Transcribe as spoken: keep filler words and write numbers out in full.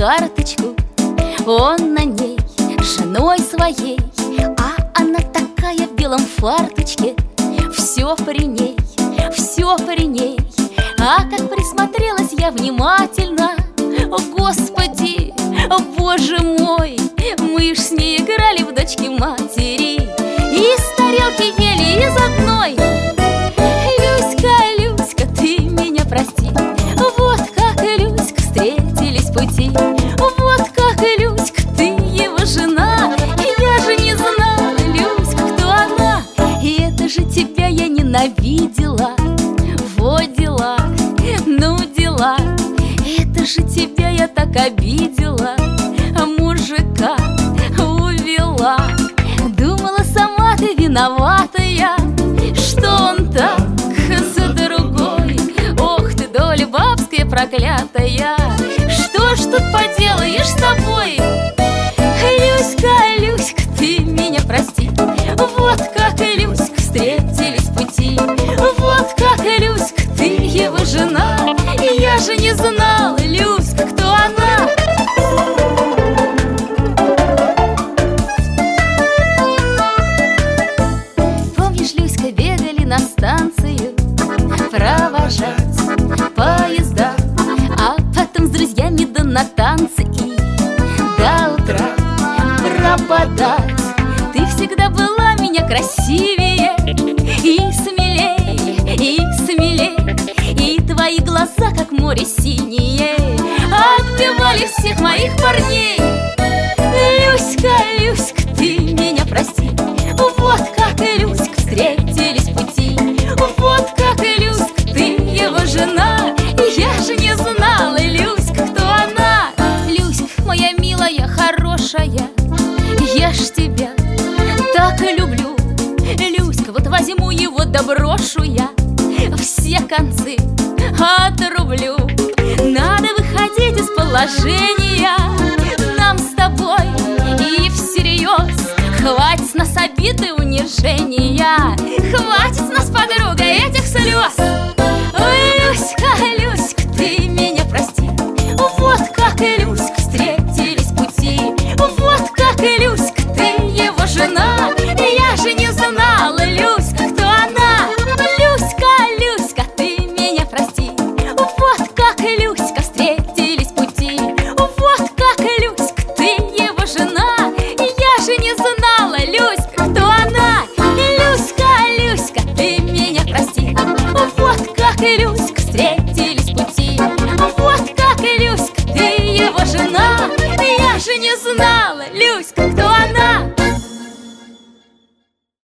карточку, он на ней женой своей, а она такая в белом фарточке. Все при ней, все при ней. А как присмотрелась я внимательно, Господи, Боже мой, мы ж с ней играли в дочки матери, из тарелки ели из одной. Люська, Люська, ты меня прости, вот как, Люська, встретились пути. Вот как, Люська, ты его жена, я же не знала, Люська, кто она. И это же тебя я ненавидела. Вот дела, ну дела, это же тебя я так обидела, мужика увела. Думала, сама ты виноватая, что он так за другой. Ох ты, доля бабская проклятая, что ж тут поделаешь с тобой? Люська, Люська, ты меня прости, вот как, Люська, встретились пути. Вот как, Люська, ты его жена, я же не знала, Люська, кто она. Помнишь, Люська, бегали на станцию провожать поезда, а потом с друзьями да на танцы и до утра пропадать. Ты всегда была меня красивее и смелей, и смелей, и твои глаза, как море синие, отбивали всех моих парней. Люська, Люська, ты меня прости, вот как, Люська, встретились пути. Вот как, Люська, ты его жена, я же не знала, Люська, кто она. Люська, моя милая, хорошая, я ж тебя так люблю. Люська, вот возьму его, да брошу я, все концы отрублю. Надо выходить из положения нам с тобой и всерьез. Хватит с нас обиды, унижения, хватит с нас, подруга, этих слез. Ой, Люська, Люська, ты меня прости, вот как, Люська, встретились пути. Вот как, Люська, ты его жена, я же не знала, Люська, кто она. Люська, Люська, ты меня прости, вот как, Люська, встретились пути. Вот как, Люська, ты его жена, я же не знала, Люська, кто она. Люська, Люська, ты меня прости, вот как, Люська, встретились пути. Вот как, Люська, ты его жена, я же не знала, Люська, кто